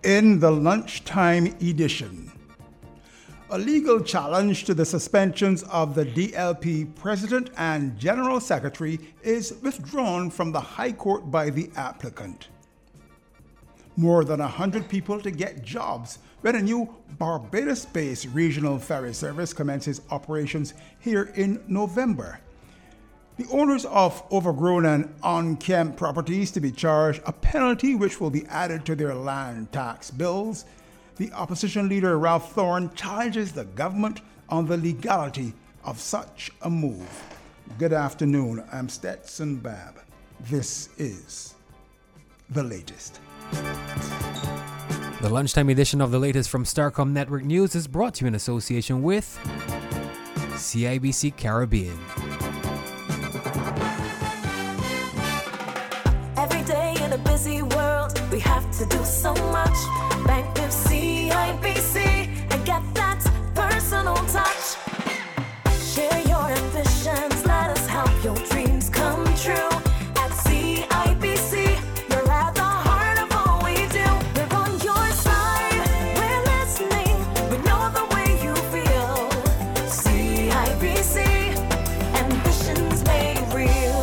In the lunchtime edition, a legal challenge to the suspensions of the DLP president and general secretary is withdrawn from the High Court by the applicant. More than 100 people to get jobs when a new Barbados-based regional ferry service commences operations here in November. The owners of overgrown and unkempt properties to be charged a penalty which will be added to their land tax bills. The opposition leader Ralph Thorne challenges the government on the legality of such a move. Good afternoon, I'm Stetson Babb. This is The Latest. The lunchtime edition of The Latest from Starcom Network News is brought to you in association with CIBC Caribbean. Every day in a busy world, we have to do so much. Bank with CIBC and get that personal touch. Share your ambitions, let us help your dreams come true. At CIBC, you're at the heart of all we do. We're on your side, we're listening, we know the way you feel. CIBC, ambitions made real.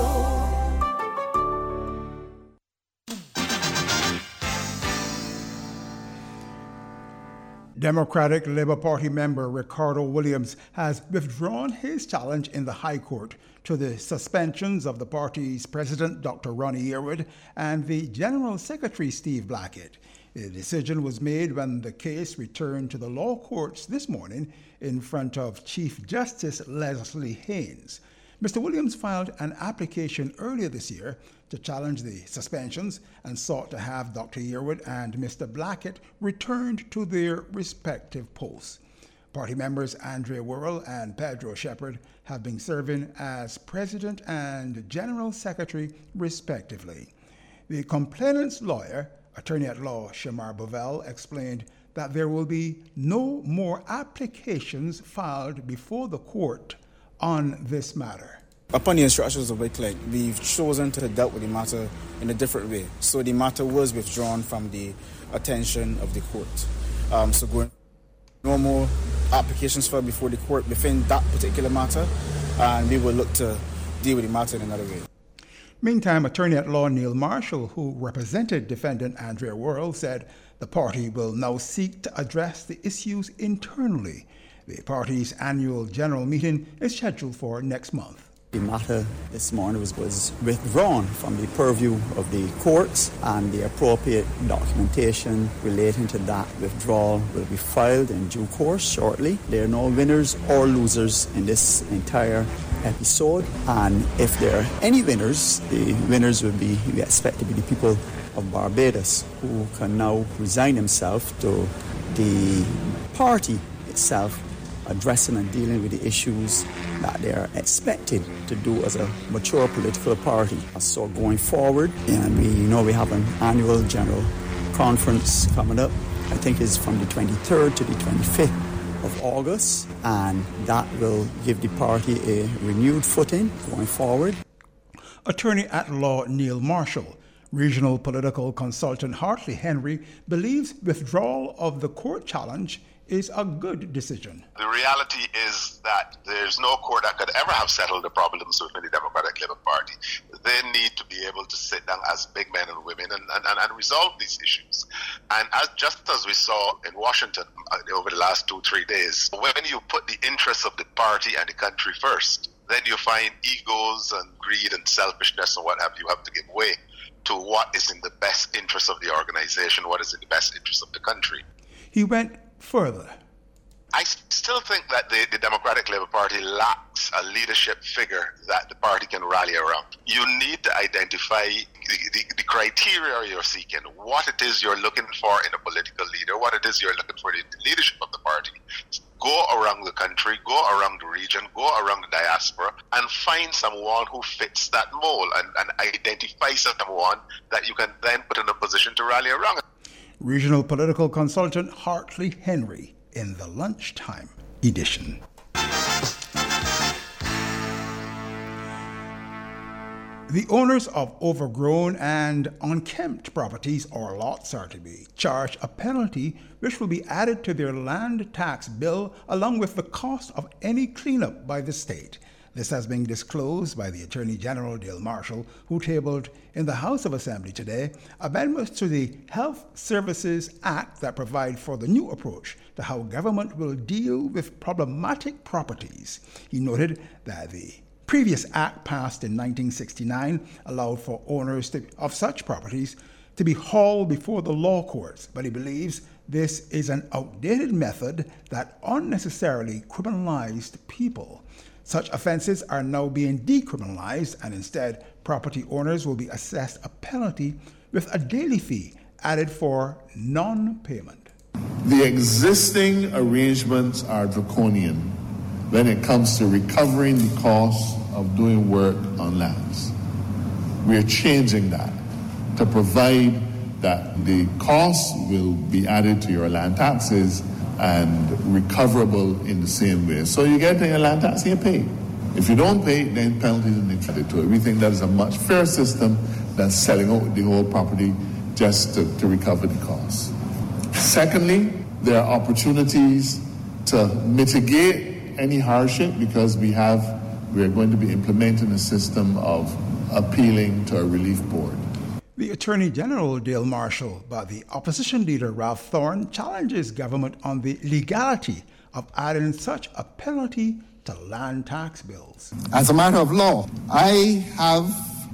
Democratic Labour Party member Ricardo Williams has withdrawn his challenge in the High Court to the suspensions of the party's president, Dr. Ronnie Yearwood, and the General Secretary, Steve Blackett. The decision was made when the case returned to the law courts this morning in front of Chief Justice Leslie Haynes. Mr. Williams filed an application earlier this year to challenge the suspensions and sought to have Dr. Yearwood and Mr. Blackett returned to their respective posts. Party members Andrea Worrell and Pedro Shepherd have been serving as President and General Secretary respectively. The complainant's lawyer, Attorney at Law Shamar Bovell, explained that there will be no more applications filed before the court on this matter. Upon the instructions of the client, we've chosen to deal with the matter in a different way. So the matter was withdrawn from the attention of the court. So going no more applications filed before the court within that particular matter, and we will look to deal with the matter in another way. Meantime, Attorney at Law Neil Marshall, who represented defendant Andrea Worrell, said the party will now seek to address the issues internally. The party's annual general meeting is scheduled for next month. The matter this morning was withdrawn from the purview of the courts, and the appropriate documentation relating to that withdrawal will be filed in due course shortly. There are no winners or losers in this entire episode, and if there are any winners, the winners will be, we expect to be the people of Barbados, who can now resign themselves to the party itself addressing and dealing with the issues that they are expected to do as a mature political party. So going forward, and we know we have an annual general conference coming up, I think it's from the 23rd to the 25th of August, and that will give the party a renewed footing going forward. Attorney at Law Neil Marshall. Regional political consultant Hartley Henry believes withdrawal of the court challenge is a good decision. The reality is that there's no court that could ever have settled the problems within the Democratic Labour Party. They need to be able to sit down as big men and women and resolve these issues. And just as we saw in Washington over the last 2-3 days, when you put the interests of the party and the country first, then you find egos and greed and selfishness and what have you have to give way to what is in the best interest of the organization, what is in the best interest of the country. He went further. I still think that the Democratic Labour Party lacks a leadership figure that the party can rally around. You need to identify the criteria you're seeking, what it is you're looking for in a political leader, what it is you're looking for in the leadership of the party. Go around the country, go around the region, go around the diaspora, and find someone who fits that mold and identify someone that you can then put in a position to rally around. Regional political consultant Hartley Henry in the lunchtime edition. The owners of overgrown and unkempt properties or lots are to be charged a penalty which will be added to their land tax bill along with the cost of any cleanup by the state. This has been disclosed by the Attorney General Dale Marshall, who tabled in the House of Assembly today amendments to the Health Services Act that provide for the new approach to how government will deal with problematic properties. He noted that the previous act passed in 1969 allowed for owners of such properties to be hauled before the law courts, but he believes this is an outdated method that unnecessarily criminalized people. Such offenses are now being decriminalized, and instead, property owners will be assessed a penalty with a daily fee added for non-payment. The existing arrangements are draconian when it comes to recovering the cost of doing work on lands. We are changing that to provide that the costs will be added to your land taxes and recoverable in the same way. So you get your land tax, you pay. If you don't pay, then penalties are added to it. We think that is a much fairer system than selling out the whole property just to recover the costs. Secondly, there are opportunities to mitigate any hardship because we are going to be implementing a system of appealing to a relief board. The Attorney General Dale Marshall, but the opposition leader Ralph Thorne challenges government on the legality of adding such a penalty to land tax bills. As a matter of law, I have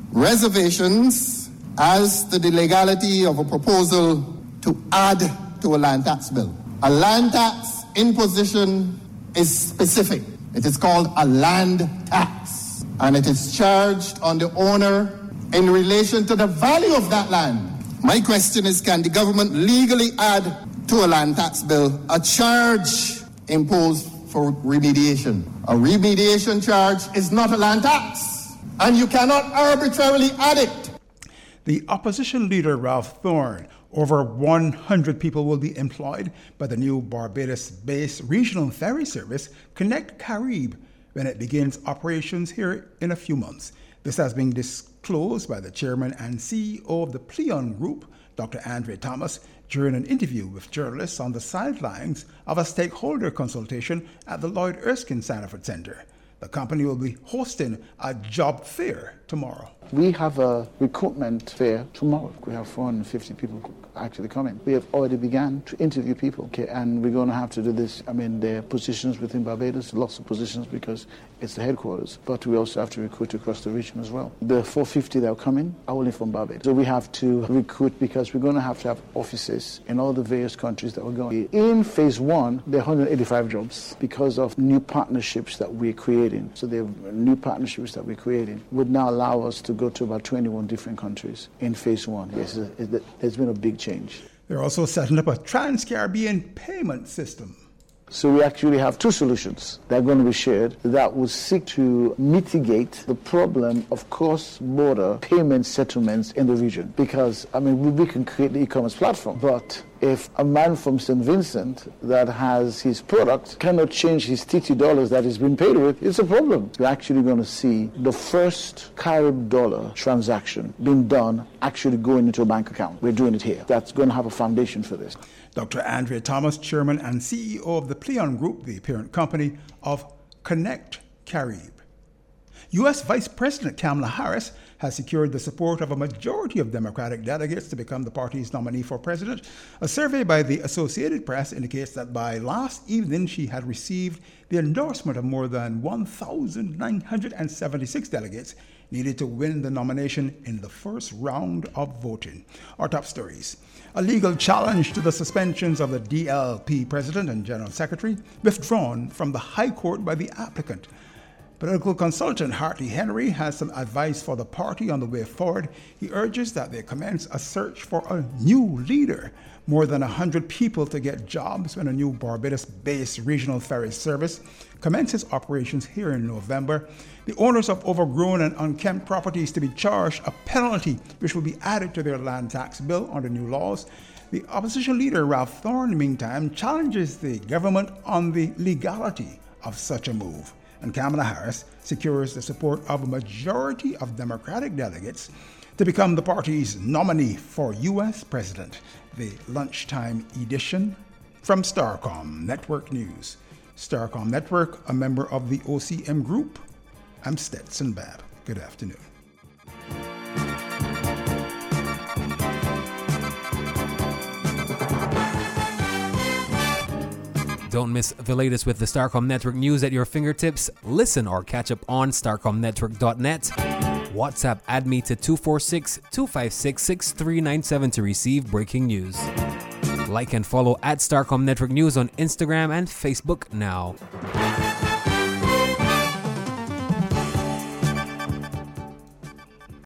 reservations as to the legality of a proposal to add to a land tax bill. A land tax imposition is specific. It is called a land tax, and it is charged on the owner in relation to the value of that land. My question is, can the government legally add to a land tax bill a charge imposed for remediation? A remediation charge is not a land tax, and you cannot arbitrarily add it. The opposition leader Ralph Thorne, over 100 people will be employed by the new Barbados-based regional ferry service, Connect Carib, when it begins operations here in a few months. This has been disclosed by the chairman and CEO of the Pleon Group, Dr. Andre Thomas, during an interview with journalists on the sidelines of a stakeholder consultation at the Lloyd Erskine Sanford Center. The company will be hosting a job fair tomorrow. We have a recruitment fair tomorrow. We have 450 people actually coming. We have already begun to interview people, and we're going to have to do this. There are positions within Barbados, lots of positions because it's the headquarters, but we also have to recruit across the region as well. The 450 that are coming are only from Barbados. So we have to recruit because we're going to have offices in all the various countries that we're going. In phase one, there are 185 jobs because of new partnerships that we're creating. So the new partnerships that we're creating would now allow us to go to about 21 different countries in phase one. Yes, there's been a big change. They're also setting up a Trans-Caribbean payment system. So we actually have two solutions that are going to be shared that will seek to mitigate the problem of cross-border payment settlements in the region. Because, we can create the e-commerce platform, but if a man from St. Vincent that has his product cannot change his TT dollars that he's been paid with, it's a problem. You're actually going to see the first Carib dollar transaction being done actually going into a bank account. We're doing it here. That's going to have a foundation for this. Dr. Andre Thomas, chairman and CEO of the Pleon Group, the parent company of Connect Carib. U.S. Vice President Kamala Harris has secured the support of a majority of Democratic delegates to become the party's nominee for president. A survey by the Associated Press indicates that by last evening she had received the endorsement of more than 1,976 delegates needed to win the nomination in the first round of voting. Our top stories. A legal challenge to the suspensions of the DLP president and general secretary withdrawn from the High Court by the applicant. Political consultant Hartley Henry has some advice for the party on the way forward. He urges that they commence a search for a new leader. More than 100 people to get jobs when a new Barbados-based regional ferry service commences operations here in November. The owners of overgrown and unkempt properties to be charged a penalty which will be added to their land tax bill under new laws. The opposition leader Ralph Thorne, meantime, challenges the government on the legality of such a move. and Kamala Harris secures the support of a majority of Democratic delegates to become the party's nominee for U.S. President. The lunchtime edition from Starcom Network News. Starcom Network, a member of the OCM Group. I'm Stetson Babb. Good afternoon. Don't miss the latest with the Starcom Network news at your fingertips. Listen or catch up on starcomnetwork.net. WhatsApp add me to 246-256-6397 to receive breaking news. Like and follow at Starcom Network News on Instagram and Facebook now.